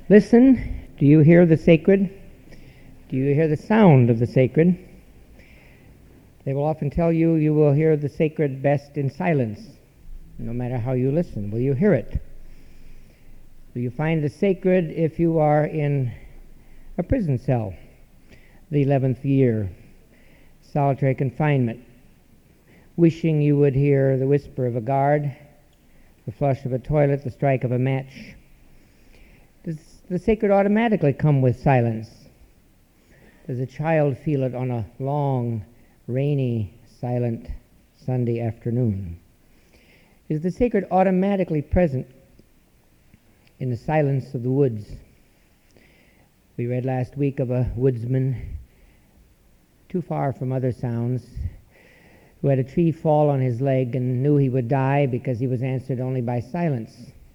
Listen, do you hear the sacred? Do you hear the sound of the sacred? They will often tell you you will hear the sacred best in silence, no matter how you listen. Will you hear it? Will you find the sacred if you are in a prison cell, the 11th year, solitary confinement, wishing you would hear the whisper of a guard, the flush of a toilet, the strike of a match? Does the sacred automatically come with silence? Does a child feel it on a long, rainy, silent Sunday afternoon? Is the sacred automatically present in the silence of the woods? We read last week of a woodsman too far from other sounds who had a tree fall on his leg and knew he would die because he was answered only by silence.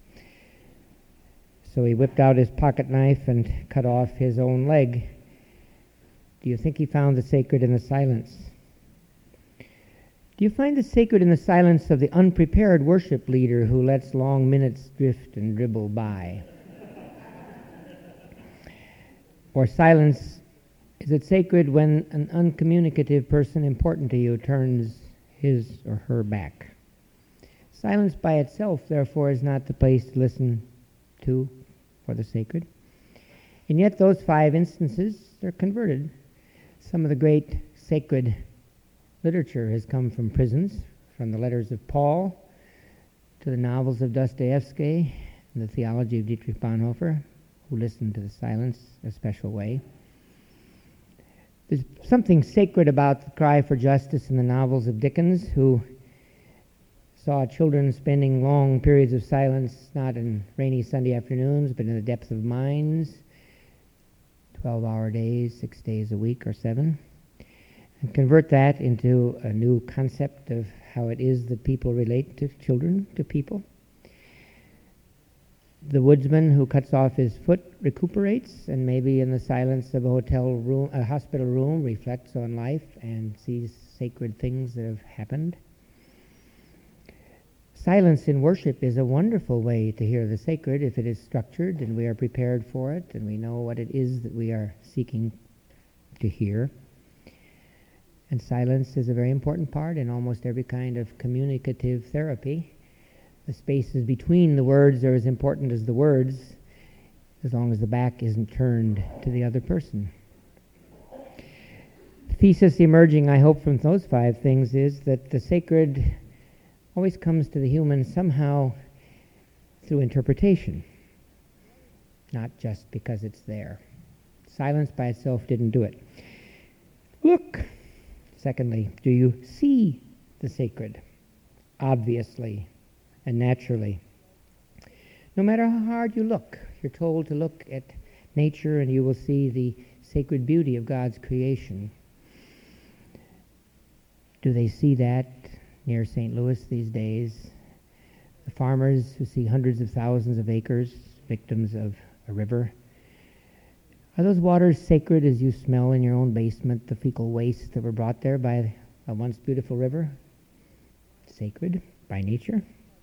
So he whipped out his pocket knife and cut off his own leg. Do you think he found the sacred in the silence? Do you find the sacred in the silence of the unprepared worship leader who lets long minutes drift and dribble by? Or silence, is it sacred when an uncommunicative person important to you turns his or her back? Silence by itself, therefore, is not the place to listen to for the sacred. And yet those 5 instances are converted. Some of the great sacred literature has come from prisons, from the letters of Paul to the novels of Dostoevsky and the theology of Dietrich Bonhoeffer, who listened to the silence a special way. There's something sacred about the cry for justice in the novels of Dickens, who saw children spending long periods of silence, not in rainy Sunday afternoons, but in the depths of minds, 12-hour days, 6 days a week or 7, and convert that into a new concept of how it is that people relate to children, to people. The woodsman who cuts off his foot recuperates, and maybe in the silence of a hospital room, reflects on life and sees sacred things that have happened. Silence in worship is a wonderful way to hear the sacred if it is structured and we are prepared for it and we know what it is that we are seeking to hear. And silence is a very important part in almost every kind of communicative therapy. The spaces between the words are as important as the words, as long as the back isn't turned to the other person. The thesis emerging, I hope, from those 5 things is that the sacred always comes to the human somehow through interpretation, not just because it's there. Silence by itself didn't do it. Look. Secondly, do you see the sacred? Obviously and naturally. No matter how hard you look, you're told to look at nature and you will see the sacred beauty of God's creation. Do they see that near St. Louis these days? The farmers who see hundreds of thousands of acres, victims of a river. Are those waters sacred as you smell in your own basement the fecal wastes that were brought there by a once beautiful river? Sacred by nature?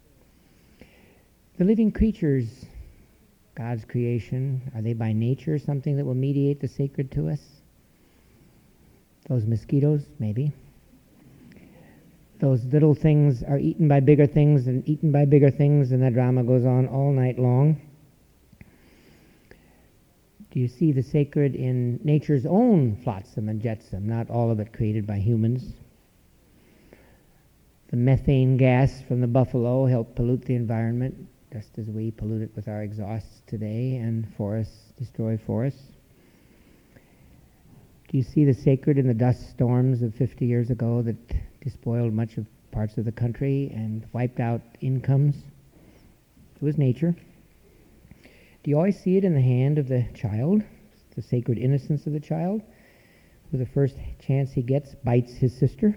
The living creatures, God's creation, are they by nature something that will mediate the sacred to us? Those mosquitoes, maybe. Those little things are eaten by bigger things and eaten by bigger things, and that drama goes on all night long. Do you see the sacred in nature's own flotsam and jetsam, not all of it created by humans? The methane gas from the buffalo helped pollute the environment, just as we pollute it with our exhausts today, and destroy forests. Do you see the sacred in the dust storms of 50 years ago that despoiled much of parts of the country and wiped out incomes? It was nature. Do you always see it in the hand of the child, the sacred innocence of the child, who the first chance he gets bites his sister?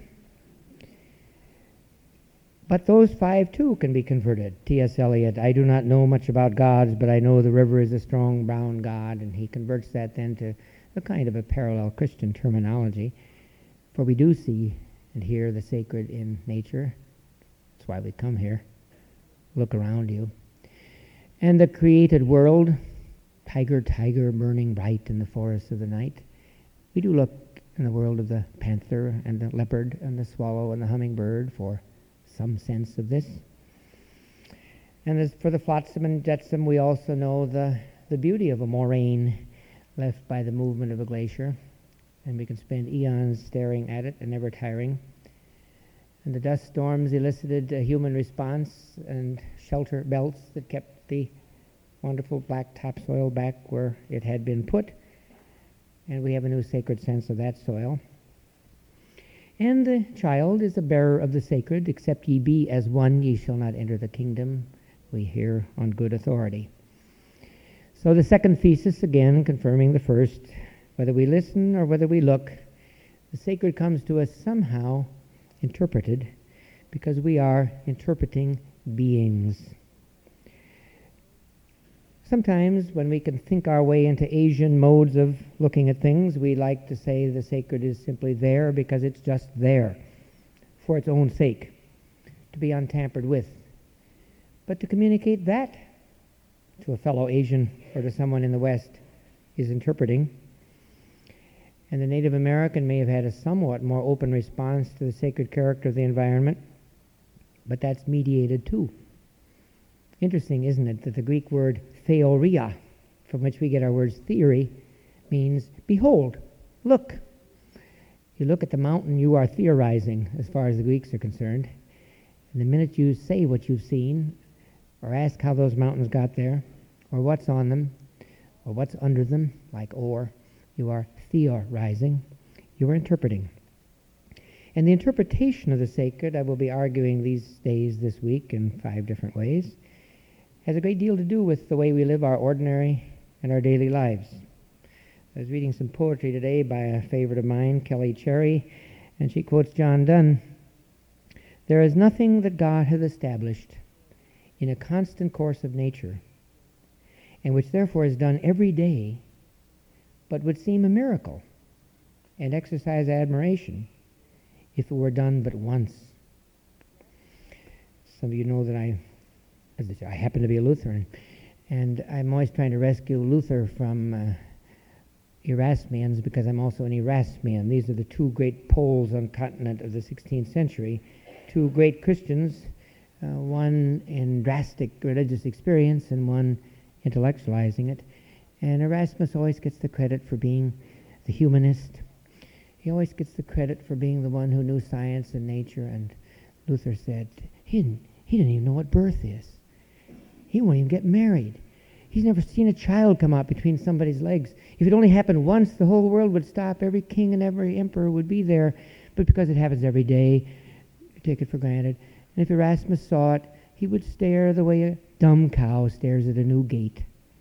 But those 5 too can be converted. T.S. Eliot, I do not know much about gods, but I know the river is a strong brown god, and he converts that then to a kind of a parallel Christian terminology. For we do see and hear the sacred in nature. That's why we come here. Look around you. And the created world, tiger, tiger burning bright in the forests of the night. We do look in the world of the panther and the leopard and the swallow and the hummingbird for some sense of this. And as for the flotsam and jetsam, we also know the beauty of a moraine left by the movement of a glacier, and we can spend eons staring at it and never tiring. And the dust storms elicited a human response and shelter belts that kept the wonderful black topsoil back where it had been put, and we have a new sacred sense of that soil. And the child is a bearer of the sacred. Except ye be as one, ye shall not enter the kingdom, we hear on good authority. So the second thesis, again confirming the first, whether we listen or whether we look, the sacred comes to us somehow interpreted, because we are interpreting beings. Sometimes when we can think our way into Asian modes of looking at things, we like to say the sacred is simply there because it's just there, for its own sake, to be untampered with. But to communicate that to a fellow Asian or to someone in the West is interpreting. And the Native American may have had a somewhat more open response to the sacred character of the environment, but that's mediated too. Interesting, isn't it, that the Greek word theoria, from which we get our words theory, means behold, look. You look at the mountain, you are theorizing as far as the Greeks are concerned. And the minute you say what you've seen, or ask how those mountains got there, or what's on them, or what's under them, like ore, you are theorizing, you are interpreting. And the interpretation of the sacred, I will be arguing these days this week in 5 different ways, has a great deal to do with the way we live our ordinary and our daily lives. I was reading some poetry today by a favorite of mine, Kelly Cherry, and she quotes John Donne. There is nothing that God hath established in a constant course of nature, and which therefore is done every day, but would seem a miracle and exercise admiration if it were done but once. Some of you know that I happen to be a Lutheran, and I'm always trying to rescue Luther from Erasmians, because I'm also an Erasmian. These are the 2 great poles on the continent of the 16th century, 2 great Christians, one in drastic religious experience and one intellectualizing it. And Erasmus always gets the credit for being the humanist. He always gets the credit for being the one who knew science and nature. And Luther said, he didn't even know what birth is. He won't even get married. He's never seen a child come out between somebody's legs. If it only happened once, the whole world would stop. Every king and every emperor would be there. But because it happens every day, you take it for granted. And if Erasmus saw it, he would stare the way a dumb cow stares at a new gate.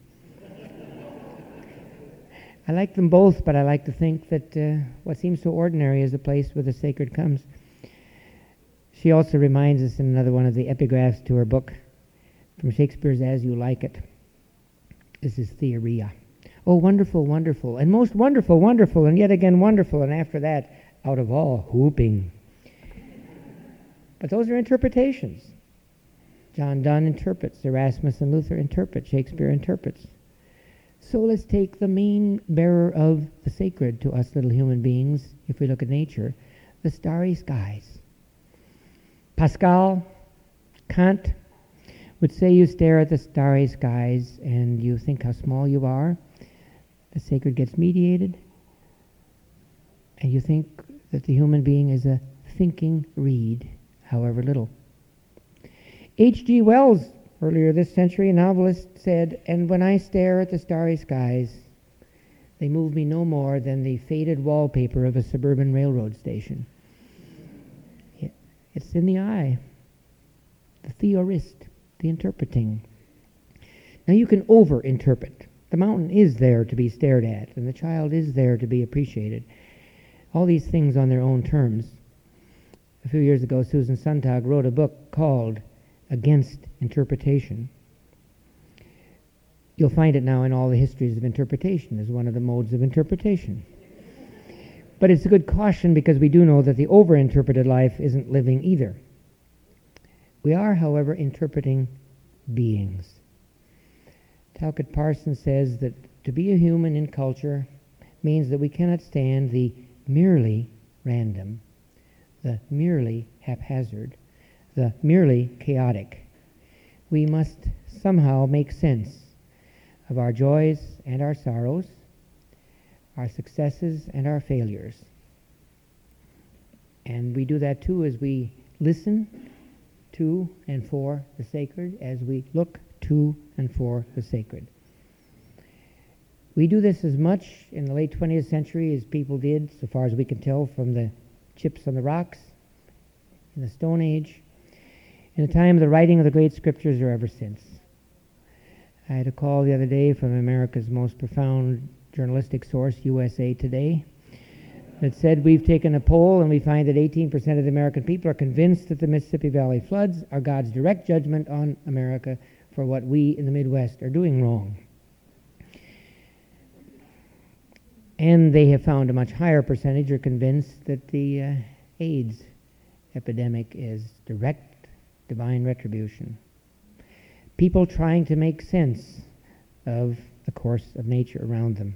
I like them both, but I like to think that what seems so ordinary is a place where the sacred comes. She also reminds us in another one of the epigraphs to her book, from Shakespeare's As You Like It. This is Theoria. Oh, wonderful, wonderful, and most wonderful, wonderful, and yet again wonderful, and after that, out of all, whooping. But those are interpretations. John Donne interprets, Erasmus and Luther interpret, Shakespeare interprets. So let's take the main bearer of the sacred to us little human beings, if we look at nature, the starry skies. Pascal, Kant would say you stare at the starry skies and you think how small you are. The sacred gets mediated, and you think that the human being is a thinking reed, however little. H.G. Wells, earlier this century, a novelist, said, "And when I stare at the starry skies, they move me no more than the faded wallpaper of a suburban railroad station." It's in the eye, the theorist, the interpreting. Now you can over-interpret. The mountain is there to be stared at, and the child is there to be appreciated. All these things on their own terms. A few years ago, Susan Sontag wrote a book called Against Interpretation. You'll find it now in all the histories of interpretation as one of the modes of interpretation. But it's a good caution, because we do know that the over-interpreted life isn't living either. We are, however, interpreting beings. Talcott Parsons says that to be a human in culture means that we cannot stand the merely random, the merely haphazard, the merely chaotic. We must somehow make sense of our joys and our sorrows, our successes and our failures. And we do that too as we listen to and for the sacred, as we look to and for the sacred. We do this as much in the late 20th century as people did, so far as we can tell from the chips on the rocks, in the Stone Age, in the time of the writing of the great scriptures, or ever since. I had a call the other day from America's most profound journalistic source, USA Today, that said we've taken a poll and we find that 18% of the American people are convinced that the Mississippi Valley floods are God's direct judgment on America for what we in the Midwest are doing wrong. And they have found a much higher percentage are convinced that the AIDS epidemic is direct divine retribution. People trying to make sense of the course of nature around them.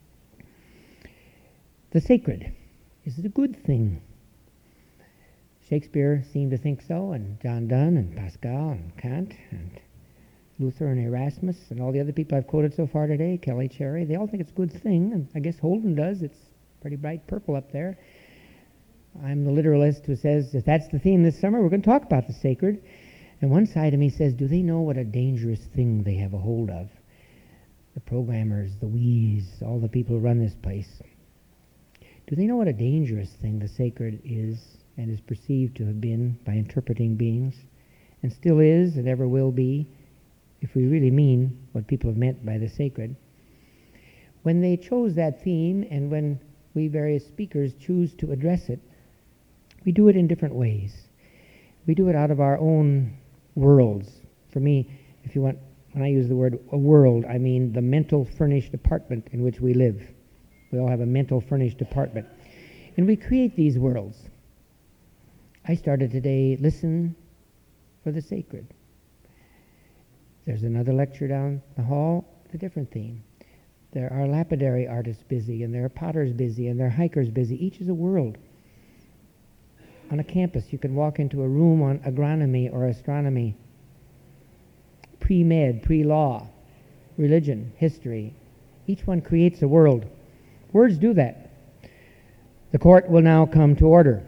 The sacred, is it a good thing? Shakespeare seemed to think so, and John Donne, and Pascal, and Kant, and Luther, and Erasmus, and all the other people I've quoted so far today, Kelly Cherry, they all think it's a good thing, and I guess Holden does. It's pretty bright purple up there. I'm the literalist who says, if that's the theme this summer, we're going to talk about the sacred. And one side of me says, do they know what a dangerous thing they have a hold of? The programmers, the we's, all the people who run this place. Do they know what a dangerous thing the sacred is and is perceived to have been by interpreting beings, and still is and ever will be, if we really mean what people have meant by the sacred? When they chose that theme, and when we various speakers choose to address it, we do it in different ways. We do it out of our own worlds. For me, if you want, when I use the word a world, I mean the mental furnished apartment in which we live. We all have a mental furnished apartment. And we create these worlds. I started today, listen for the sacred. There's another lecture down the hall with a different theme. There are lapidary artists busy, and there are potters busy, and there are hikers busy. Each is a world. On a campus, you can walk into a room on agronomy or astronomy, pre-med, pre-law, religion, history. Each one creates a world. Words do that. The court will now come to order.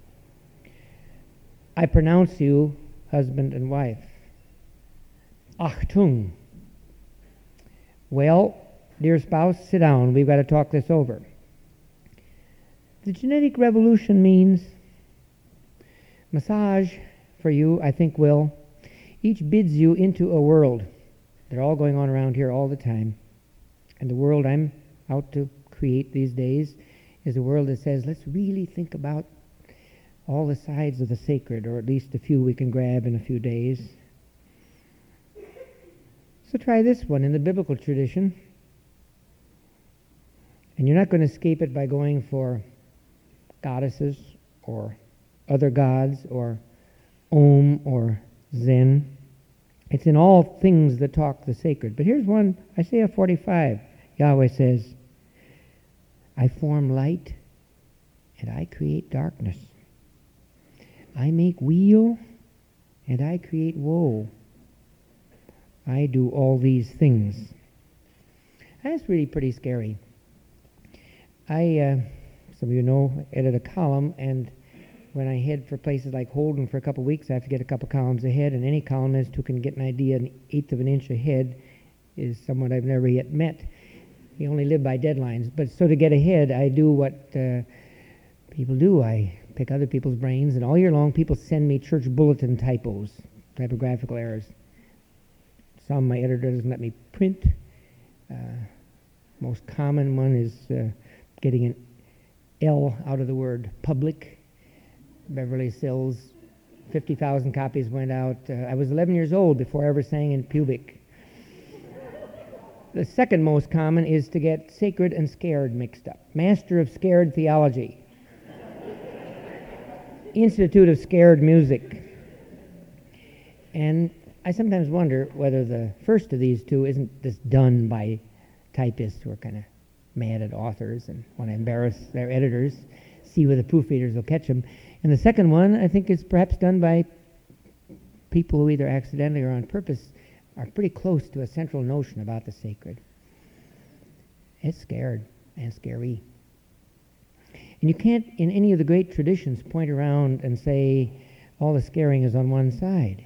I pronounce you husband and wife. Achtung. Well, dear spouse, sit down. We've got to talk this over. The genetic revolution means massage for you, I think, will. Each bids you into a world. They're all going on around here all the time. And the world I'm out to create these days is a world that says, let's really think about all the sides of the sacred, or at least a few we can grab in a few days. So try this one in the biblical tradition. And you're not going to escape it by going for goddesses or other gods or Om or Zen. It's in all things that talk the sacred. But here's one, Isaiah 45. Yahweh says, I form light and I create darkness. I make weal and I create woe. I do all these things. That's really pretty scary. I, some of you know, edit a column, and when I head for places like Holden for a couple of weeks, I have to get a couple columns ahead, and any columnist who can get an idea an eighth of an inch ahead is someone I've never yet met. You only live by deadlines. But so to get ahead, I do what people do. I pick other people's brains, and all year long people send me church bulletin typos, typographical errors. Some my editor doesn't let me print. Most common one is getting an L out of the word public. Beverly Sills, 50,000 copies went out. I was 11 years old before I ever sang in pubic. The second most common is to get sacred and scared mixed up. Master of Scared Theology. Institute of Scared Music. And I sometimes wonder whether the first of these two isn't just done by typists who are kind of mad at authors and want to embarrass their editors, see whether proofreaders will catch them. And the second one, I think, is perhaps done by people who either accidentally or on purpose are pretty close to a central notion about the sacred. It's scared and scary. And you can't, in any of the great traditions, point around and say all the scaring is on one side.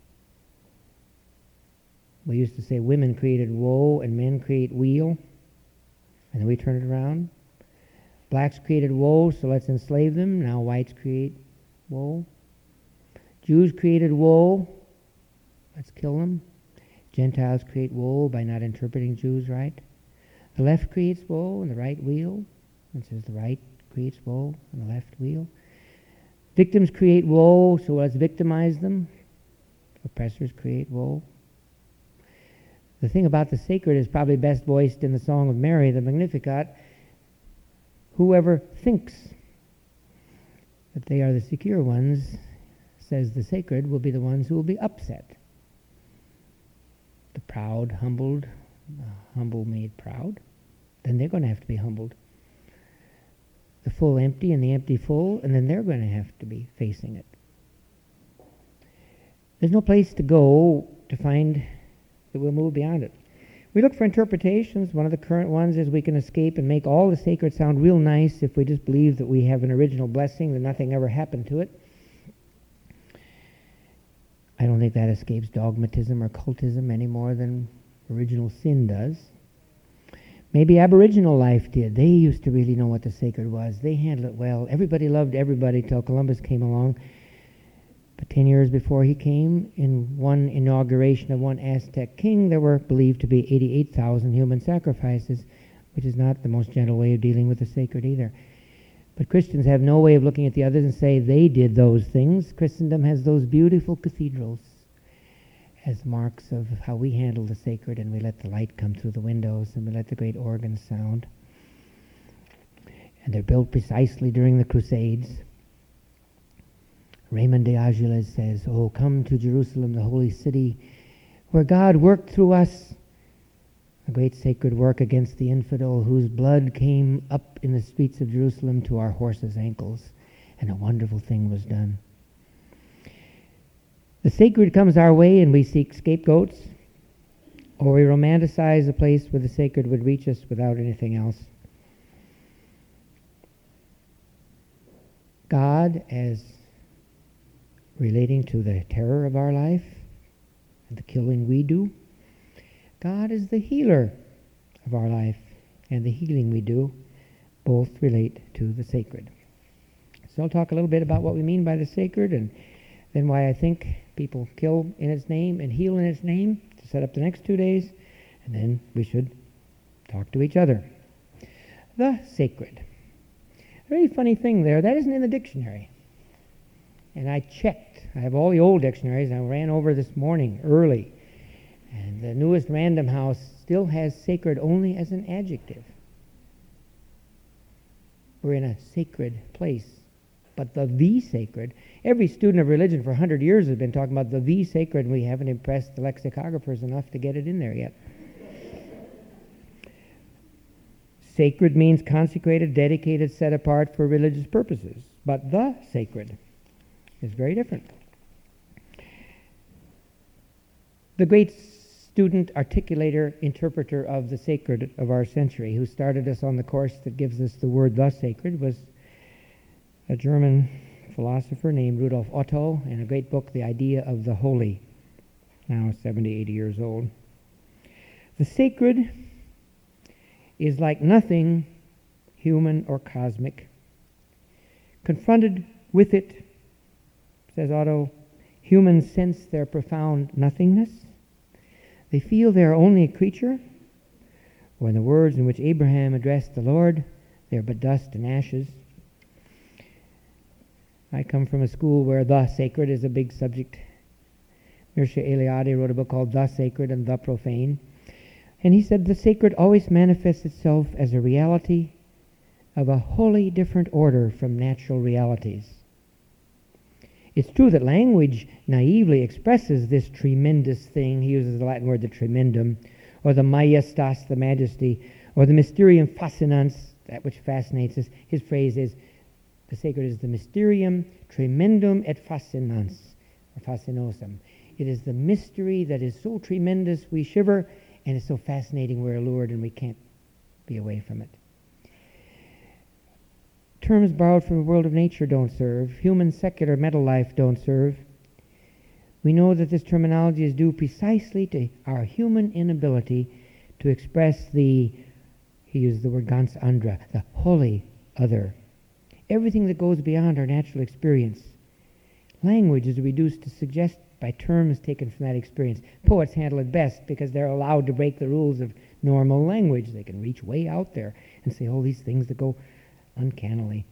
We used to say women created woe and men create weal, and then we turn it around. Blacks created woe, so let's enslave them. Now whites create woe. Jews created woe, let's kill them. Gentiles create woe by not interpreting Jews right. The left creates woe and the right weal. It says the right creates woe and the left weal. Victims create woe, so let's victimize them. Oppressors create woe. The thing about the sacred is probably best voiced in the Song of Mary, the Magnificat. Whoever thinks that they are the secure ones, says the sacred, will be the ones who will be upset. The proud, humbled, humble made proud, then they're going to have to be humbled. The full empty and the empty full, and then they're going to have to be facing it. There's no place to go to find that we'll move beyond it. We look for interpretations. One of the current ones is we can escape and make all the sacred sound real nice if we just believe that we have an original blessing, that nothing ever happened to it. I don't think that escapes dogmatism or cultism any more than original sin does. Maybe Aboriginal life did. They used to really know what the sacred was. They handled it well. Everybody loved everybody till Columbus came along. But 10 years before he came, in one inauguration of one Aztec king, there were believed to be 88,000 human sacrifices, which is not the most gentle way of dealing with the sacred either. But Christians have no way of looking at the others and say they did those things. Christendom has those beautiful cathedrals as marks of how we handle the sacred, and we let the light come through the windows, and we let the great organs sound. And they're built precisely during the Crusades. Raymond de Aguilar says, "Oh, come to Jerusalem, the holy city, where God worked through us a great sacred work against the infidel, whose blood came up in the streets of Jerusalem to our horses' ankles, and a wonderful thing was done." The sacred comes our way and we seek scapegoats, or we romanticize a place where the sacred would reach us without anything else. God, as relating to the terror of our life and the killing we do, God is the healer of our life and the healing we do. Both relate to the sacred. So I'll talk a little bit about what we mean by the sacred, and then why I think people kill in its name and heal in its name, to set up the next 2 days, and then we should talk to each other. The sacred. A very funny thing there, that isn't in the dictionary. And I checked. I have all the old dictionaries. I ran over this morning early. And the newest Random House still has sacred only as an adjective. We're in a sacred place. But the sacred, every student of religion for 100 years has been talking about the sacred, and we haven't impressed the lexicographers enough to get it in there yet. Sacred means consecrated, dedicated, set apart for religious purposes. But the sacred is very different. The great student, articulator, interpreter of the sacred of our century, who started us on the course that gives us the word the sacred, was a German philosopher named Rudolf Otto, in a great book, The Idea of the Holy, now 70, 80 years old. The sacred is like nothing human or cosmic. Confronted with it, says Otto, humans sense their profound nothingness. They feel they are only a creature, or in the words in which Abraham addressed the Lord, they are but dust and ashes. I come from a school where the sacred is a big subject. Mircea Eliade wrote a book called The Sacred and the Profane. And he said the sacred always manifests itself as a reality of a wholly different order from natural realities. It's true that language naively expresses this tremendous thing. He uses the Latin word the tremendum, or the majestas, the majesty, or the mysterium fascinans, that which fascinates us. His phrase is, the sacred is the mysterium tremendum et fascinans, or fascinosum. It is the mystery that is so tremendous we shiver, and it's so fascinating we're allured and we can't be away from it. Terms borrowed from the world of nature don't serve. Human secular mental life don't serve. We know that this terminology is due precisely to our human inability to express he used the word ganz andere, the holy other. Everything that goes beyond our natural experience. Language is reduced to suggest by terms taken from that experience. Poets handle it best because they're allowed to break the rules of normal language. They can reach way out there and say all these things that go uncannily.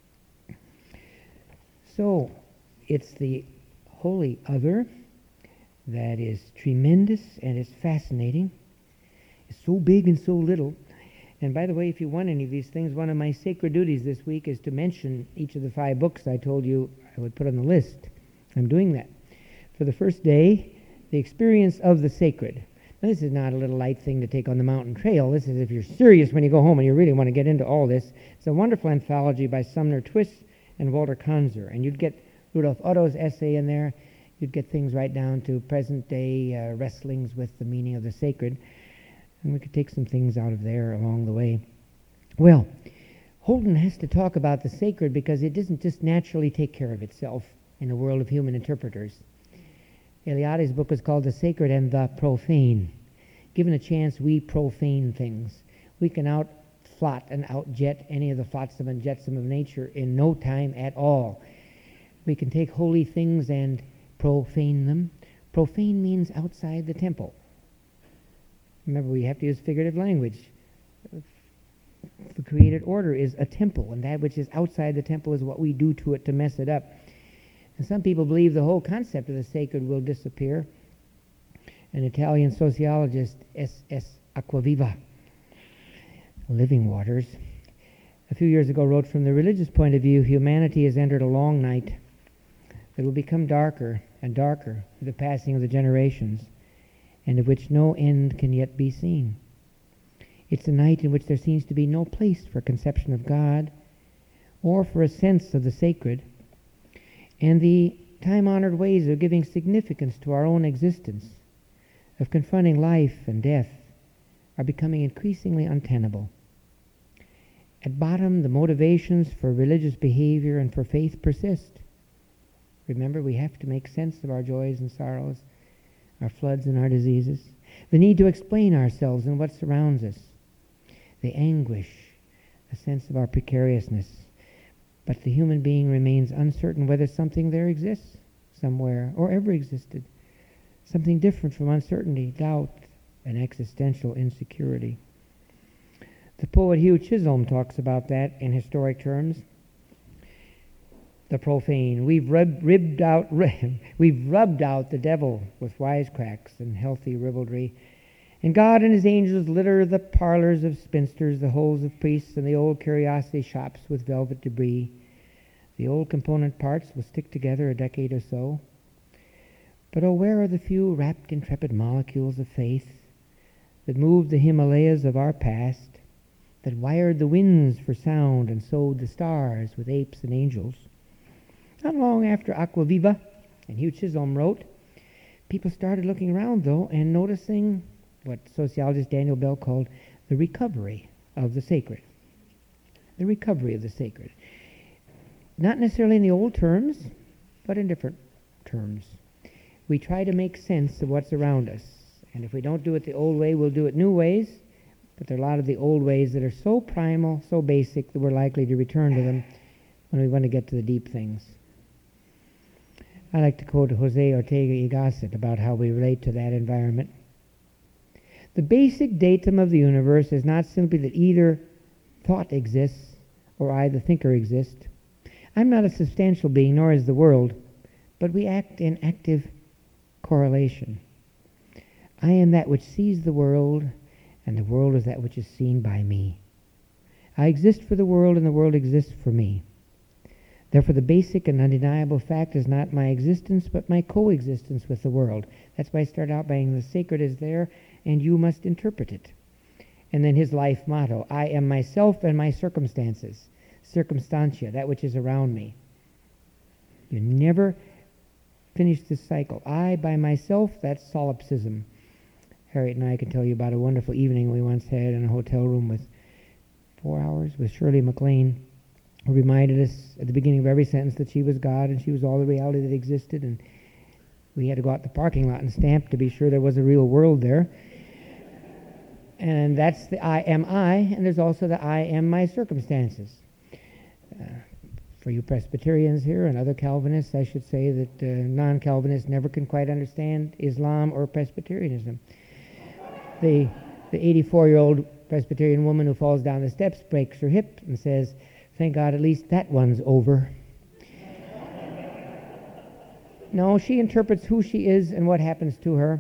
So, it's the holy other that is tremendous and it's fascinating. It's so big and so little. And by the way, if you want any of these things, one of my sacred duties this week is to mention each of the 5 books I told you I would put on the list. I'm doing that. For the first day, The Experience of the Sacred. Now, this is not a little light thing to take on the mountain trail. This is if you're serious when you go home and you really want to get into all this. It's a wonderful anthology by Sumner Twist and Walter Kanzer. And you'd get Rudolf Otto's essay in there. You'd get things right down to present-day wrestlings with the meaning of the sacred. And we could take some things out of there along the way. Well, Holden has to talk about the sacred because it doesn't just naturally take care of itself in the world of human interpreters. Eliade's book is called The Sacred and the Profane. Given a chance, we profane things. We can outflot and outjet any of the flotsam and jetsam of nature in no time at all. We can take holy things and profane them. Profane means outside the temple. Remember, we have to use figurative language. The created order is a temple, and that which is outside the temple is what we do to it to mess it up. And some people believe the whole concept of the sacred will disappear. An Italian sociologist, S.S. Acquaviva, Living Waters, a few years ago wrote, from the religious point of view, humanity has entered a long night that will become darker and darker with the passing of the generations, and of which no end can yet be seen. It's a night in which there seems to be no place for conception of God or for a sense of the sacred, and the time-honored ways of giving significance to our own existence, of confronting life and death, are becoming increasingly untenable. At bottom, the motivations for religious behavior and for faith persist. Remember, we have to make sense of our joys and sorrows, our floods and our diseases, the need to explain ourselves and what surrounds us, the anguish, a sense of our precariousness. But the human being remains uncertain whether something there exists somewhere or ever existed, something different from uncertainty, doubt, and existential insecurity. The poet Hugh Chisholm talks about that in historic terms. The profane. We've rubbed out the devil with wisecracks and healthy ribaldry, and God and his angels litter the parlors of spinsters, the holes of priests, and the old curiosity shops with velvet debris. The old component parts will stick together a decade or so. But oh, where are the few rapt, intrepid molecules of faith that moved the Himalayas of our past, that wired the winds for sound and sowed the stars with apes and angels? Not long after Acquaviva and Hugh Chisholm wrote, people started looking around, though, and noticing what sociologist Daniel Bell called the recovery of the sacred. The recovery of the sacred. Not necessarily in the old terms, but in different terms. We try to make sense of what's around us. And if we don't do it the old way, we'll do it new ways. But there are a lot of the old ways that are so primal, so basic, that we're likely to return to them when we want to get to the deep things. I like to quote Jose Ortega y Gasset about how we relate to that environment. The basic datum of the universe is not simply that either thought exists or I, the thinker, exist. I'm not a substantial being, nor is the world, but we act in active correlation. I am that which sees the world, and the world is that which is seen by me. I exist for the world, and the world exists for me. Therefore, the basic and undeniable fact is not my existence, but my coexistence with the world. That's why I start out by saying the sacred is there, and you must interpret it. And then his life motto, I am myself and my circumstances. Circumstantia, that which is around me. You never finish this cycle. I by myself, that's solipsism. Harriet and I can tell you about a wonderful evening we once had in a hotel room with 4 hours with Shirley MacLaine, who reminded us at the beginning of every sentence that she was God and she was all the reality that existed, and we had to go out the parking lot and stamp to be sure there was a real world there. And that's the I am I, and there's also the I am my circumstances. For you Presbyterians here and other Calvinists, I should say that non-Calvinists never can quite understand Islam or Presbyterianism. The 84-year-old Presbyterian woman who falls down the steps, breaks her hip, and says, thank God at least that one's over. No, she interprets who she is and what happens to her.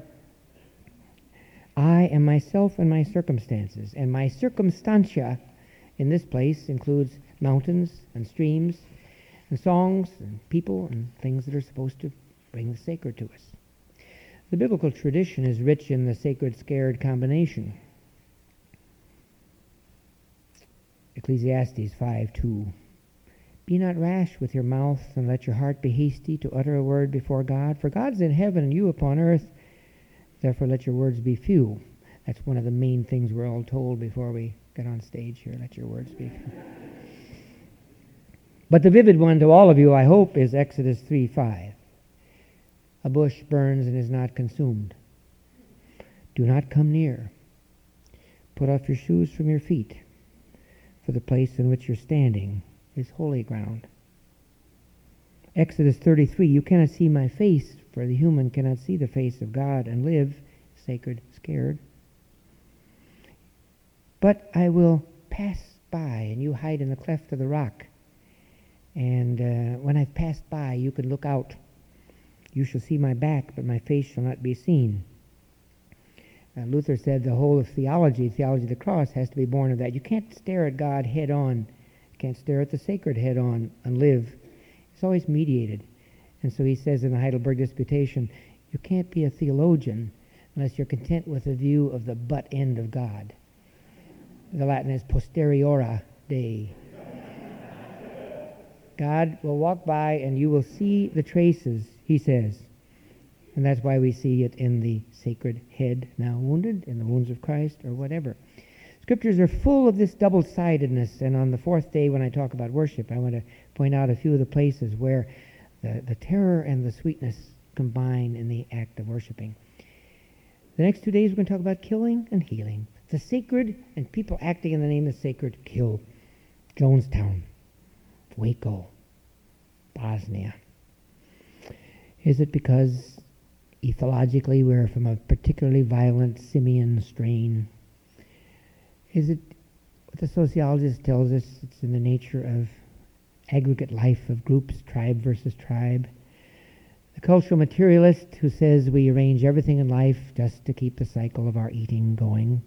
I am myself and my circumstances, and my circumstantia in this place includes mountains and streams and songs and people and things that are supposed to bring the sacred to us. The biblical tradition is rich in the sacred-scared combination. Ecclesiastes 5:2. Be not rash with your mouth, and let your heart be hasty to utter a word before God. For God's in heaven and you upon earth. Therefore let your words be few. That's one of the main things we're all told before we get on stage here. Let your words be few. But the vivid one to all of you, I hope, is Exodus 3:5. A bush burns and is not consumed. Do not come near. Put off your shoes from your feet, for the place in which you're standing is holy ground. Exodus 33, you cannot see my face, for the human cannot see the face of God and live, sacred, scared. But I will pass by, and you hide in the cleft of the rock. And when I've passed by, you can look out. You shall see my back, but my face shall not be seen. Luther said the whole of theology of the cross, has to be born of that. You can't stare at God head on. You can't stare at the sacred head on and live. It's always mediated. And so he says in the Heidelberg Disputation, you can't be a theologian unless you're content with a view of the butt end of God. The Latin is posteriora Dei. God will walk by and you will see the traces, he says. And that's why we see it in the sacred head now wounded, in the wounds of Christ, or whatever. Scriptures are full of this double-sidedness, and on the fourth day when I talk about worship, I want to point out a few of the places where the terror and the sweetness combine in the act of worshiping. The next 2 days we're going to talk about killing and healing. The sacred and people acting in the name of the sacred kill. Jonestown, Waco, Bosnia. Is it because ethologically we're from a particularly violent simian strain? Is it what the sociologist tells us? It's in the nature of aggregate life of groups, tribe versus tribe. The cultural materialist who says we arrange everything in life just to keep the cycle of our eating going.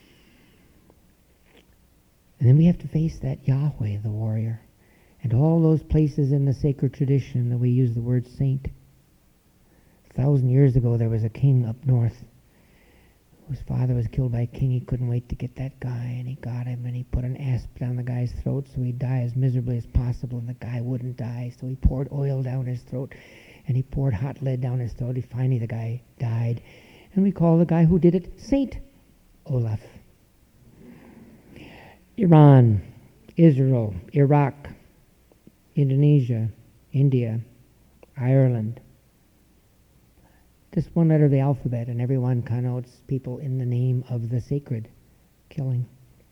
And then we have to face that Yahweh, the warrior, and all those places in the sacred tradition that we use the word saint. 1,000 years ago there was a king up north whose father was killed by a king. He couldn't wait to get that guy, and he got him, and he put an asp down the guy's throat so he'd die as miserably as possible, and the guy wouldn't die, so he poured oil down his throat, and he poured hot lead down his throat. Finally the guy died, and we call the guy who did it Saint Olaf. Iran, Israel, Iraq, Indonesia, India, Ireland. Just one letter of the alphabet, and everyone connotes people in the name of the sacred, killing.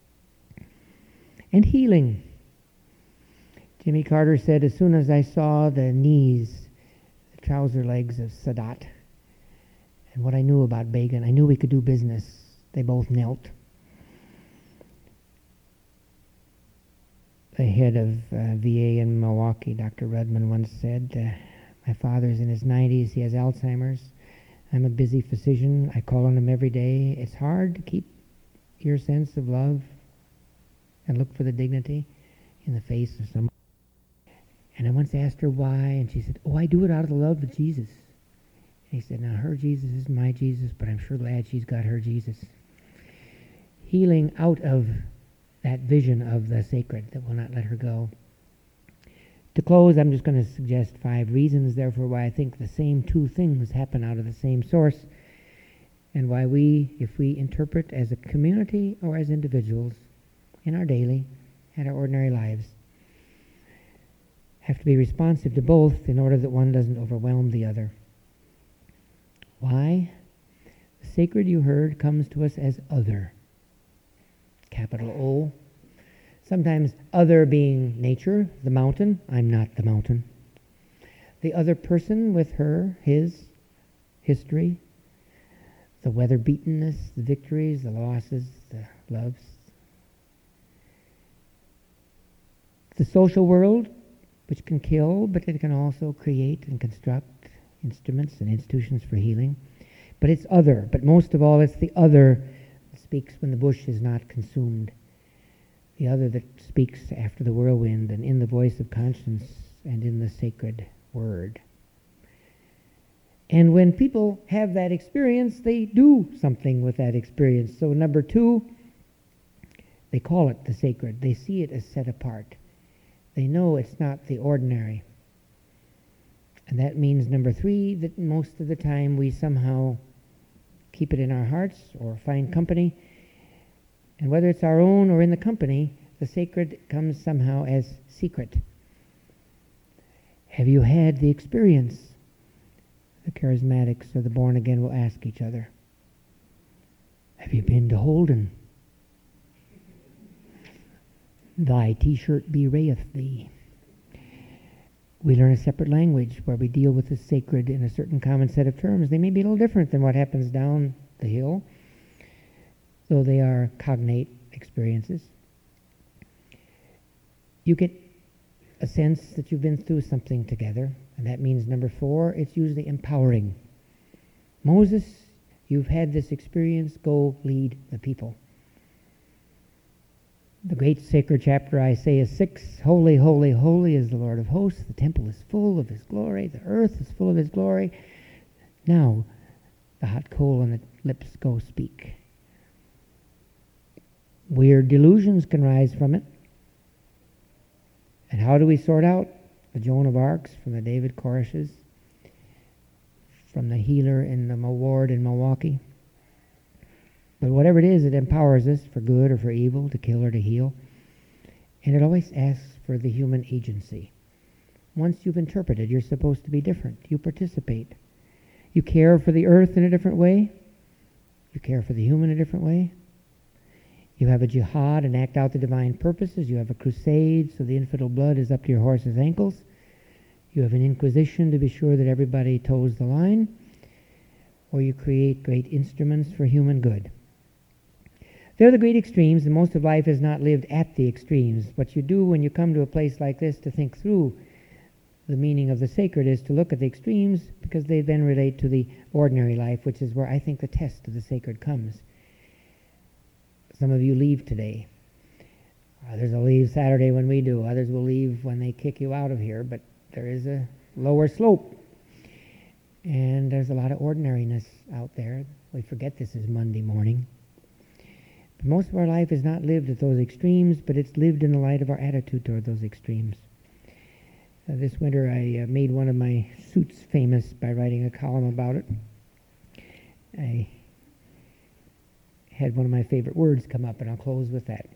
And healing. Jimmy Carter said, as soon as I saw the knees, the trouser legs of Sadat, and what I knew about Begin, I knew we could do business. They both knelt. The head of VA in Milwaukee, Dr. Rudman, once said, my father's in his 90s, he has Alzheimer's. I'm a busy physician. I call on him every day. It's hard to keep your sense of love and look for the dignity in the face of someone. And I once asked her why, and she said, "Oh, I do it out of the love of Jesus." And he said, "Now her Jesus is my Jesus, but I'm sure glad she's got her Jesus." Healing out of that vision of the sacred that will not let her go. To close, I'm just going to suggest 5 reasons, therefore, why I think the same 2 things happen out of the same source, and why we, if we interpret as a community or as individuals in our daily and our ordinary lives, have to be responsive to both in order that one doesn't overwhelm the other. Why? The sacred, you heard, comes to us as other. Capital O. Sometimes other being nature, the mountain. I'm not the mountain. The other person with her, his history, the weather-beatenness, the victories, the losses, the loves. The social world, which can kill, but it can also create and construct instruments and institutions for healing. But it's other. But most of all, it's the other that speaks when the bush is not consumed. The other that speaks after the whirlwind and in the voice of conscience and in the sacred word. And when people have that experience, they do something with that experience. So number 2, they call it the sacred. They see it as set apart. They know it's not the ordinary. And that means number 3, that most of the time we somehow keep it in our hearts or find company. And whether it's our own or in the company, the sacred comes somehow as secret. Have you had the experience? The charismatics or the born again will ask each other. Have you been to Holden? Thy t-shirt bewrayeth thee. We learn a separate language where we deal with the sacred in a certain common set of terms. They may be a little different than what happens down the hill, though they are cognate experiences. You get a sense that you've been through something together, and that means number 4, it's usually empowering. Moses, you've had this experience, go lead the people. The great sacred chapter, Isaiah 6, Holy, holy, holy is the Lord of hosts. The temple is full of his glory. The earth is full of his glory. Now, the hot coal on the lips go speak. Weird delusions can rise from it. And how do we sort out the Joan of Arcs from the David Koreshes, from the healer in the ward in Milwaukee? But whatever it is, it empowers us for good or for evil, to kill or to heal. And it always asks for the human agency. Once you've interpreted, you're supposed to be different. You participate. You care for the earth in a different way. You care for the human in a different way. You have a jihad and act out the divine purposes. You have a crusade so the infidel blood is up to your horse's ankles. You have an inquisition to be sure that everybody toes the line. Or you create great instruments for human good. They're the great extremes, and most of life is not lived at the extremes. What you do when you come to a place like this to think through the meaning of the sacred is to look at the extremes, because they then relate to the ordinary life, which is where I think the test of the sacred comes. Some of you leave today. Others will leave Saturday when we do. Others will leave when they kick you out of here, but there is a lower slope. And there's a lot of ordinariness out there. We forget this is Monday morning. But most of our life is not lived at those extremes, but it's lived in the light of our attitude toward those extremes. This winter I made one of my suits famous by writing a column about it. I had one of my favorite words come up, and I'll close with that.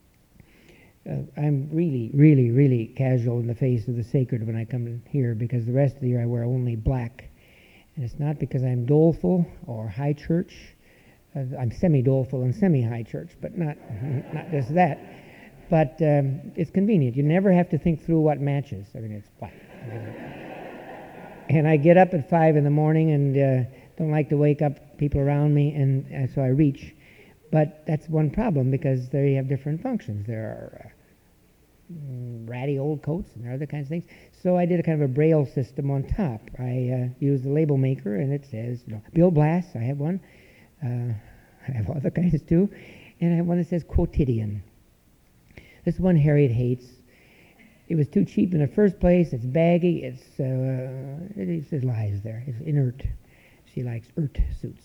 I'm really, really, really casual in the face of the sacred when I come here, because the rest of the year I wear only black. And it's not because I'm doleful or high church. I'm semi-doleful and semi-high church, but not just that. But it's convenient. You never have to think through what matches. I mean, it's black. And I get up at 5 in the morning and don't like to wake up people around me, and so I reach. But that's one problem, because they have different functions. There are ratty old coats and there are other kinds of things. So I did a kind of a braille system on top. I used the label maker, and it says, Bill Blass, I have one. I have other kinds too. And I have one that says quotidian. This one Harriet hates. It was too cheap in the first place. It's baggy. It just lies there. It's inert. She likes suits.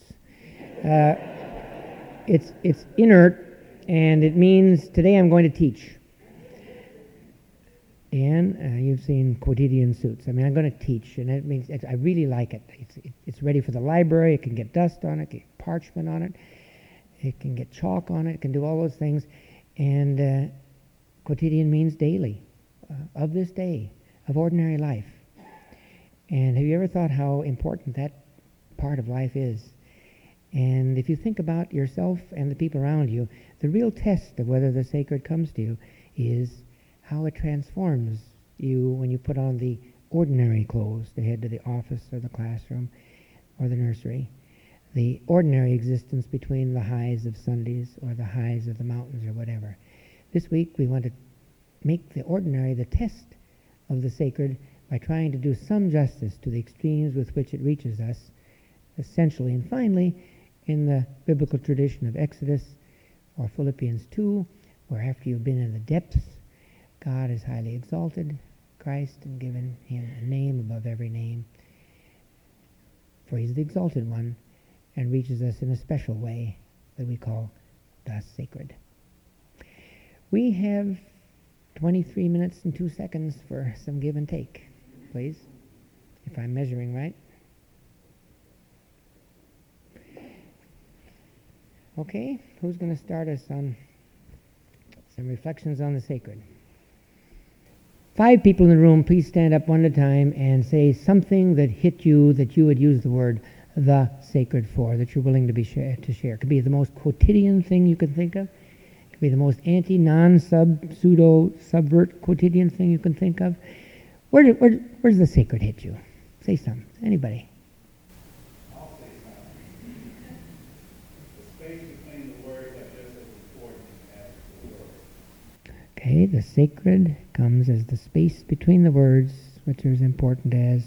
It's inert, and it means today I'm going to teach. And you've seen quotidian suits. I mean, I'm going to teach, and it means I really like it. It's ready for the library. It can get dust on it, it can get parchment on it, it can get chalk on it, it can do all those things. And quotidian means daily, of this day, of ordinary life. And have you ever thought how important that part of life is? And if you think about yourself and the people around you, the real test of whether the sacred comes to you is how it transforms you when you put on the ordinary clothes to head to the office or the classroom or the nursery. The ordinary existence between the highs of Sundays or the highs of the mountains or whatever. This week we want to make the ordinary the test of the sacred by trying to do some justice to the extremes with which it reaches us, essentially and finally in the biblical tradition of Exodus or Philippians 2, where after you've been in the depths, God is highly exalted Christ and given him a name above every name, for he's the exalted one and reaches us in a special way that we call the sacred. We have 23 minutes and 2 seconds for some give and take, please, if I'm measuring right. Okay, who's going to start us on some reflections on the sacred? 5 people in the room, please stand up one at a time and say something that hit you that you would use the word the sacred for, that you're willing to share. It could be the most quotidian thing you can think of. It could be the most pseudo-subvert quotidian thing you can think of. Where does the sacred hit you? Say something. Anybody? I'll say something. The space between the words are just as important as the words. Okay, the sacred comes as the space between the words, which is important as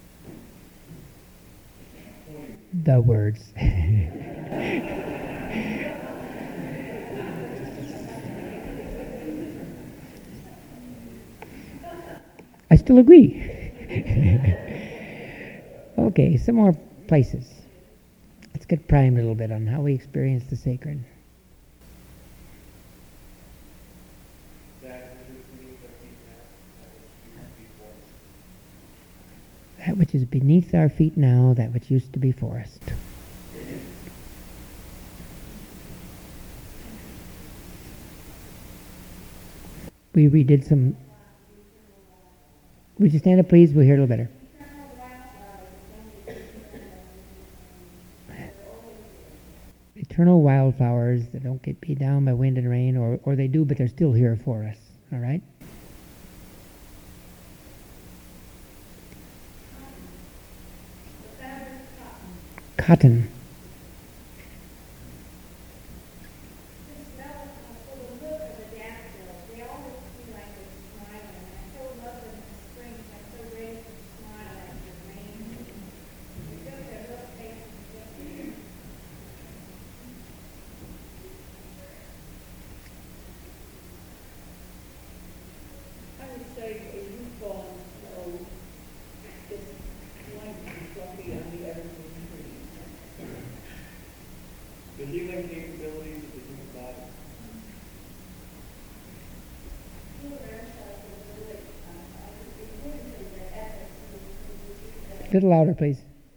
the words. I still agree. Okay, some more places. Let's get primed a little bit on how we experience the sacred. That which is beneath our feet now, that which used to be forest. We redid some... Would you stand up, please? We'll hear a little better. Eternal wildflowers that don't get beat down by wind and rain, or they do, but they're still here for us. All right? Cotton. The healing capabilities of the human body. A little louder, please.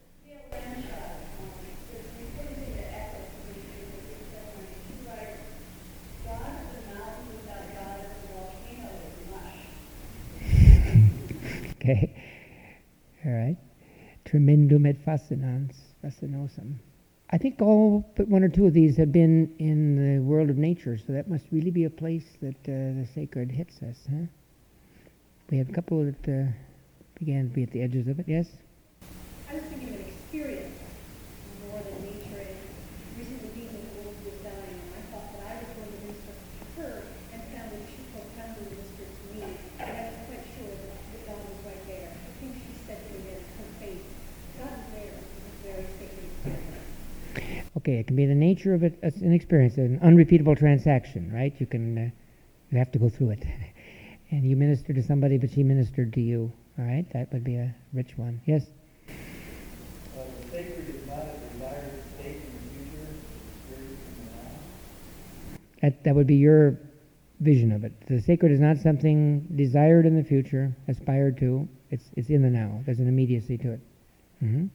Okay. All right. Tremendum et fascinosum. I think all but 1 or 2 of these have been in the world of nature, so that must really be a place that the sacred hits us, huh? We have a couple that began to be at the edges of it, yes? I was thinking of an experience more than nature. And recently being in Elizabeth Valley, and I thought that I was going to minister to her and found that she profoundly ministered to me. And I was quite sure that God was right there. I think she said to me that her faith, God is there. It's a very sacred experience. Okay, it can be the nature of it, an experience, an unrepeatable transaction, right? You have to go through it. And you ministered to somebody, but she ministered to you. All right, that would be a rich one. Yes? The sacred is not a desired state in the future, it's spirit in the now. That would be your vision of it. The sacred is not something desired in the future, aspired to. It's in the now. There's an immediacy to it. Mm-hmm.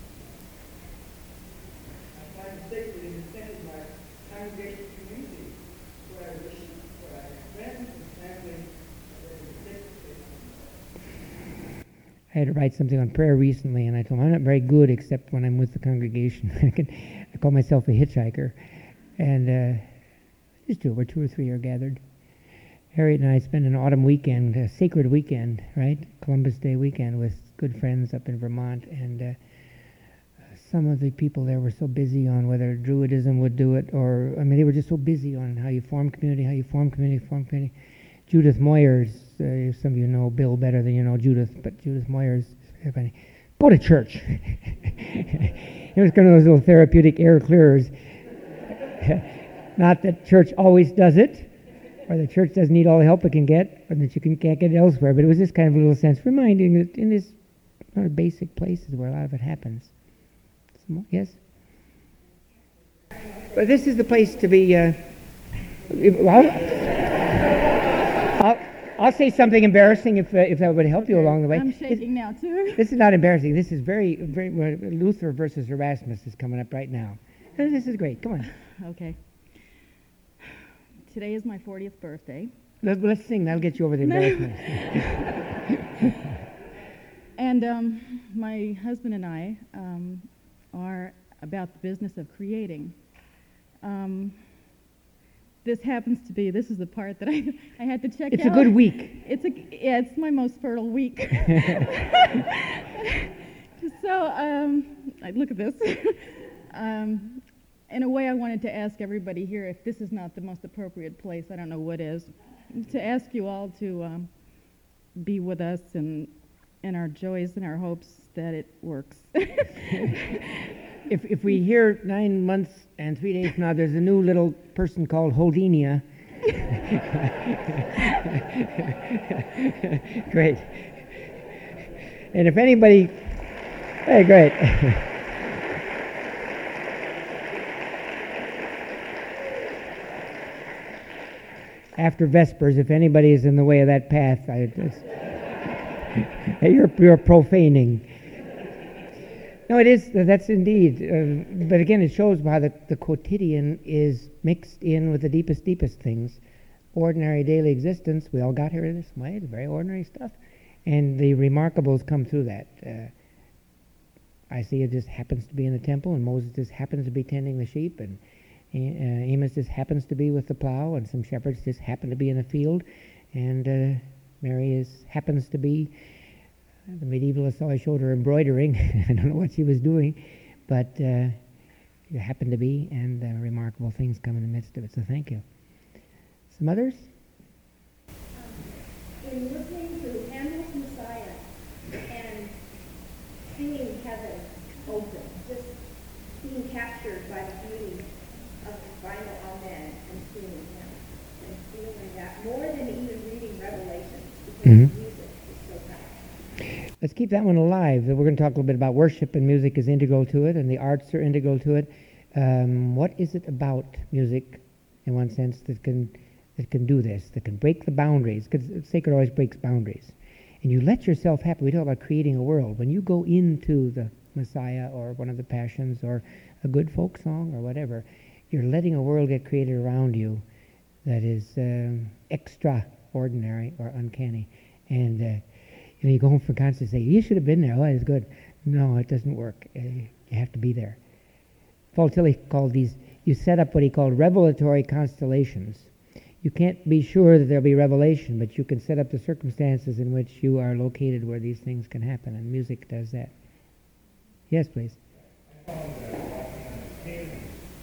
I find sacred in the sense of my congregation community, where I wish, where I have friends and family, where it's sacred. I had to write something on prayer recently, and I told him I'm not very good except when I'm with the congregation. I call myself a hitchhiker. And just do it where 2 or 3 are gathered. Harriet and I spent an autumn weekend, a sacred weekend, right? Columbus Day weekend with good friends up in Vermont. And some of the people there were so busy on whether Druidism would do it or, I mean, they were just so busy on how you form community, how you form community, form community. Judith Moyers, some of you know Bill better than you know Judith, but Judith Moyers, everybody, go to church. It was one of those little therapeutic air clearers. Not that church always does it, or the church doesn't need all the help it can get, or that you can't get it elsewhere, but it was this kind of a little sense reminding that in this sort of basic places where a lot of it happens. Yes? But this is the place to be, I'll say something embarrassing if that would help you along the way. I'm shaking now too. This is not embarrassing. This is very, very, Luther versus Erasmus is coming up right now. This is great. Come on. Okay. Today is my 40th birthday. Let's sing. That'll get you over the embarrassment. And my husband and I are about the business of creating. This happens to be, this is the part that I had to check out. It's a good week. It's my most fertile week. So, look at this. In a way, I wanted to ask everybody here, if this is not the most appropriate place, I don't know what is, to ask you all to be with us in our joys and our hopes that it works. If we hear 9 months and 3 days from now, there's a new little person called Holdinia. Great. And if anybody, hey, great. After Vespers, if anybody is in the way of that path, you're profaning. No, it is. That's indeed. But again, it shows how the quotidian is mixed in with the deepest things. Ordinary daily existence. We all got here this way. It's very ordinary stuff, and the remarkables come through that. Isaiah just happens to be in the temple, and Moses just happens to be tending the sheep, and Amos just happens to be with the plow, and some shepherds just happen to be in the field, and Mary happens to be. The medievalist always showed her embroidering. I don't know what she was doing, but it happened to be, and remarkable things come in the midst of it. So thank you. Some others? In listening to Handel's Messiah and seeing heaven open, just being captured by the beauty of the final Amen and seeing him and feeling that more than even reading Revelation, because the music is so powerful. Let's keep that one alive. We're going to talk a little bit about worship, and music is integral to it, and the arts are integral to it. What is it about music, in one sense, that can do this, that can break the boundaries? Because sacred always breaks boundaries. And you let yourself happen. We talk about creating a world. When you go into the Messiah or one of the Passions or a good folk song or whatever, you're letting a world get created around you that is extraordinary or uncanny. And you go home from concert and say, you should have been there. Oh, it's good. No, it doesn't work. You have to be there. Paul Tillich called these, you set up what he called revelatory constellations. You can't be sure that there'll be revelation, but you can set up the circumstances in which you are located where these things can happen, and music does that. Yes, please. I found that walking on the pavement,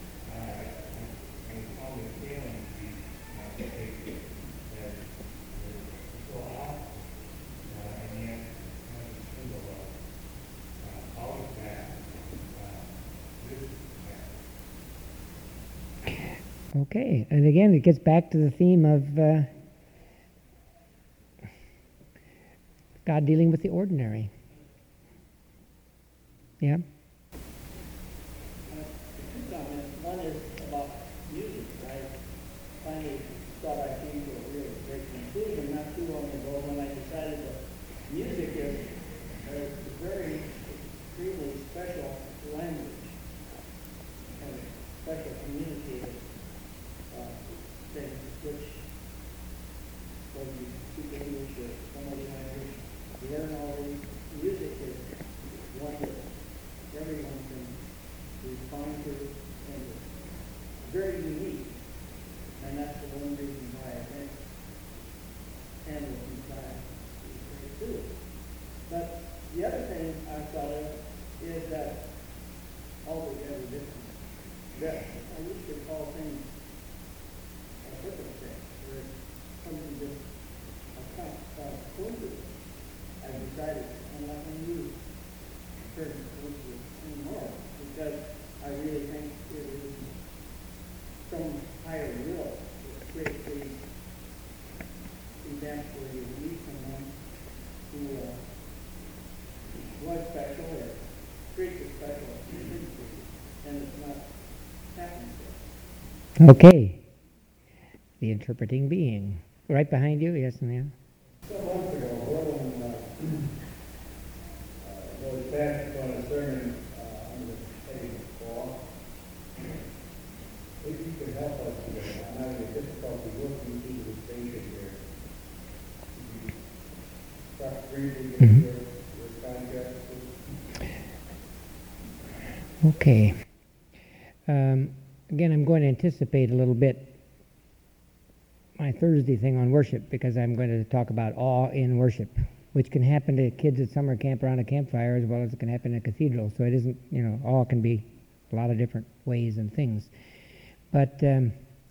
I found the feeling to be sacred, that it's so awesome, and yet kind of a symbol of all of that, this is that. Okay, and again, it gets back to the theme of God dealing with the ordinary. Yeah? Two comments. One is about music. I finally thought I came to a real great conclusion not too long ago when I decided that music is a very extremely special language and a special communicative thing, which whether you speak English or some other language, learn all these music is one that everyone can respond to and it's very unique. And that's the one reason why I think Hamilton Time is very good. But the other thing I thought of is that altogether different. That I used to call things a circumstance, where something just coincidence. I decided I'm not going to use the term coincidence anymore because I really think it is some higher will that creates these events where you meet someone who was special or creates a special experience and it's not happening to us. Okay. The interpreting being. Right behind you, yes, ma'am. Some months ago, Roland was back on a sermon on the heading of law. If you could help us here, I'm having a difficulty looking through the station here. Could you talk briefly about your concept? Okay. Again, I'm going to anticipate a little bit my Thursday thing on worship because I'm going to talk about awe in worship, which can happen to kids at summer camp around a campfire as well as it can happen in a cathedral. So it isn't, awe can be a lot of different ways and things. But the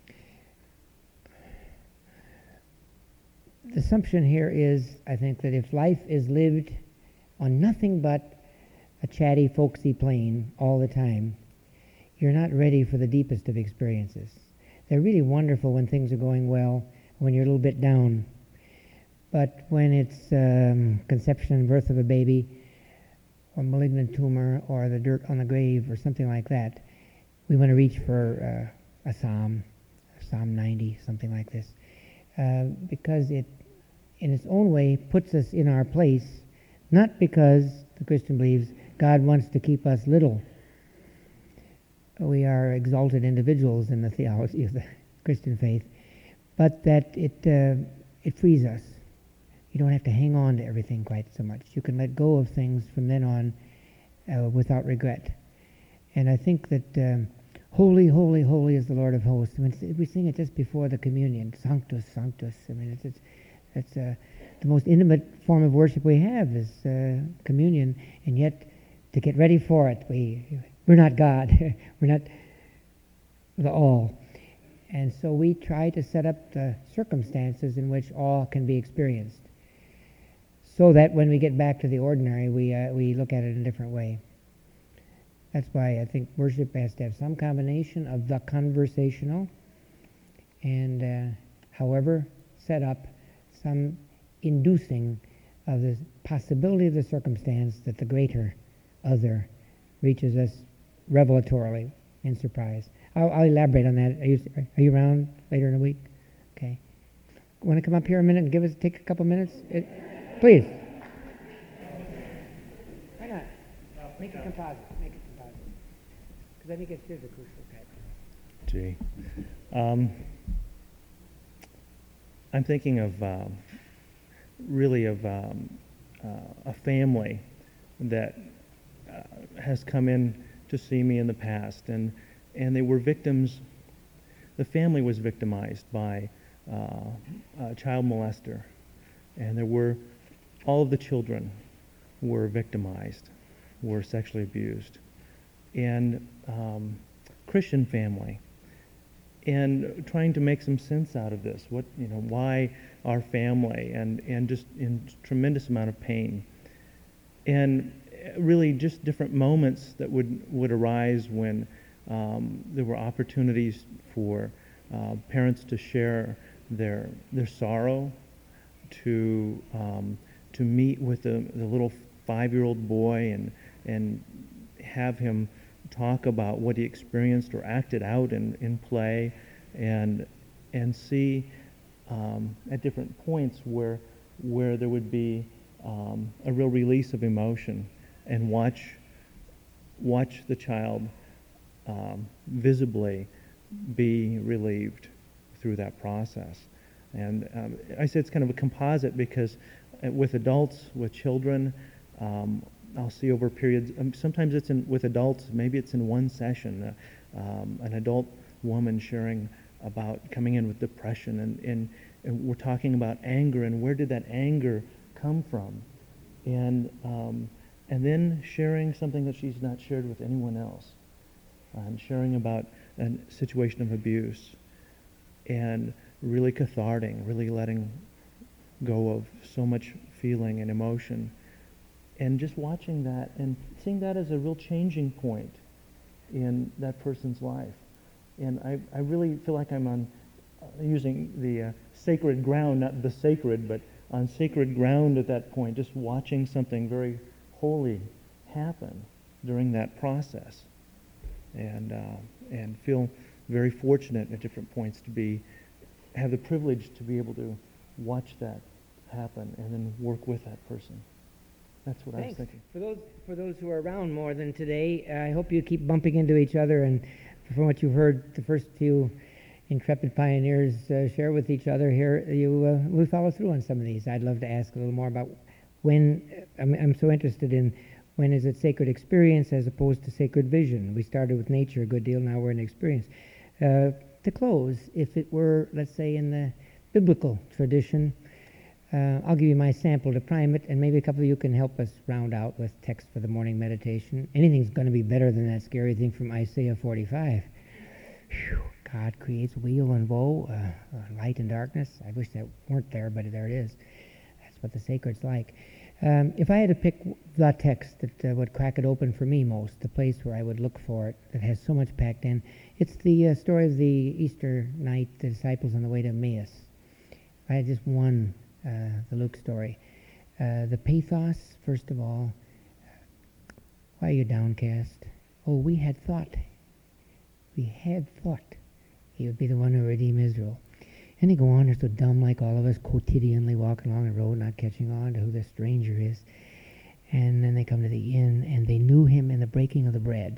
assumption here is, I think, that if life is lived on nothing but a chatty, folksy plane all the time, you're not ready for the deepest of experiences. They're really wonderful when things are going well, when you're a little bit down. But when it's conception and birth of a baby, or malignant tumor, or the dirt on the grave, or something like that, we want to reach for a psalm, Psalm 90, something like this, because it, in its own way, puts us in our place, not because the Christian believes God wants to keep us little. We are exalted individuals in the theology of the Christian faith, but that it frees us. You don't have to hang on to everything quite so much. You can let go of things from then on without regret. And I think that holy, holy, holy is the Lord of hosts. I mean, we sing it just before the communion, Sanctus, Sanctus. I mean, it's the most intimate form of worship we have is communion, and yet to get ready for it, we're not God. We're not the all. And so we try to set up the circumstances in which awe can be experienced so that when we get back to the ordinary, we look at it in a different way. That's why I think worship has to have some combination of the conversational and, however, set up some inducing of the possibility of the circumstance that the greater other reaches us revelatorily in surprise. I'll elaborate on that. Are you around later in the week? Okay. Want to come up here a minute and take a couple minutes? Please. Why not? Make it composite. Because I think it is a crucial fact. Gee. I'm thinking of really of a family that has come in to see me in the past, and they were victims. The family was victimized by a child molester, and all of the children were victimized, were sexually abused, and Christian family, and trying to make some sense out of this. Why our family, and just in tremendous amount of pain, and really just different moments that would arise when there were opportunities for parents to share their sorrow, to to meet with the little 5-year-old boy and have him talk about what he experienced or acted out in play, and see at different points where there would be a real release of emotion, and watch the child visibly be relieved through that process. And I say it's kind of a composite, because with adults, with children, I'll see over periods. Sometimes it's with adults, maybe it's in one session, an adult woman sharing about coming in with depression, and we're talking about anger, and where did that anger come from, and then sharing something that she's not shared with anyone else, and sharing about a situation of abuse, and really cathartic, really letting go of so much feeling and emotion, and just watching that and seeing that as a real changing point in that person's life. And I really feel like I'm on using the sacred ground, not the sacred, but on sacred ground at that point, just watching something very holy happen during that process, and feel very fortunate at different points to have the privilege to be able to watch that happen and then work with that person. That's what I was thinking. For those who are around more than today, I hope you keep bumping into each other, and from what you've heard the first few intrepid pioneers share with each other here, you will follow through on some of these. I'd love to ask a little more about when. I'm so interested in when is it sacred experience as opposed to sacred vision. We started with nature a good deal, now we're in experience. To close, if it were, let's say, in the biblical tradition, I'll give you my sample to prime it, and maybe a couple of you can help us round out with text for the morning meditation. Anything's going to be better than that scary thing from Isaiah 45. Whew, God creates wheel and woe, light and darkness. I wish that weren't there, but there it is. That's what the sacred's like. If I had to pick the text that would crack it open for me most, the place where I would look for it that has so much packed in, it's the story of the Easter night, the disciples on the way to Emmaus. If I had just one, the Luke story. The pathos, first of all. Why are you downcast? Oh, we had thought he would be the one who would redeem Israel. And they go on, they're so dumb like all of us, quotidianly walking along the road, not catching on to who the stranger is. And then they come to the inn, and they knew him in the breaking of the bread.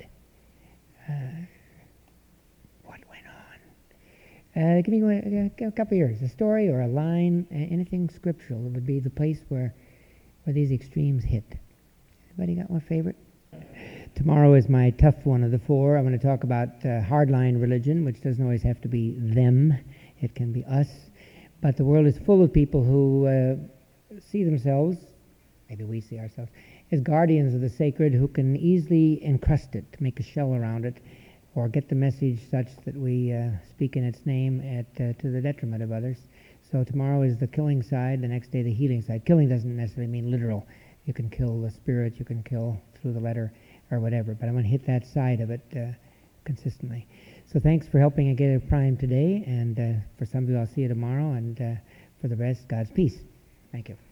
What went on? Give me a couple of years, a story or a line, anything scriptural. It would be the place where these extremes hit. Anybody got one favorite? Tomorrow is my tough one of the four. I'm going to talk about hardline religion, which doesn't always have to be them. It can be us. But the world is full of people who see themselves, maybe we see ourselves, as guardians of the sacred who can easily encrust it, make a shell around it, or get the message such that we speak in its name to the detriment of others. So tomorrow is the killing side, the next day the healing side. Killing doesn't necessarily mean literal. You can kill the spirit, you can kill through the letter or whatever, but I'm going to hit that side of it consistently. So thanks for helping me get it primed today, and for some of you I'll see you tomorrow, and for the rest, God's peace. Thank you.